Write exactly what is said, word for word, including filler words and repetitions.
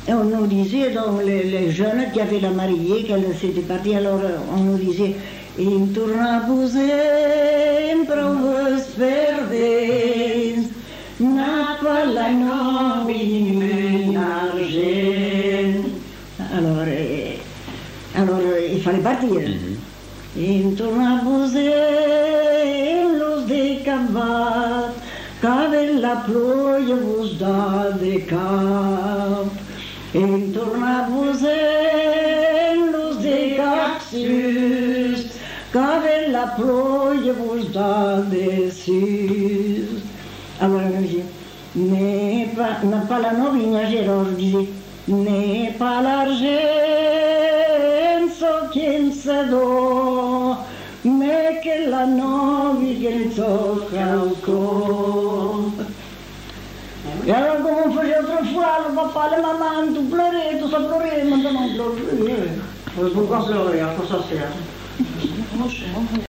Et on nous disait, donc, les, les jeunes qui avaient la mariée, qu'elle s'était partie, alors on nous disait In torna posem proves verdes, n'a la nobile argent. Alors, euh, alors euh, il fallait partir. Mm-hmm. In torna posem los de cavat, qu'avec la pluie vous da de cap. In torna posem los de caxus, qu'avec la pluie vous da dessus. Alors on disait, n'est pas, n'a pas la novignagère, alors je disais, n'est pas l'argent qui se do, mais que la novigne tocca au corps. Et alors comme on faisait autrefois, le papa, la maman, tout pleurait, tout ça pleurait, maintenant on pleure plus. Pourquoi pleurer, à quoi ça sert?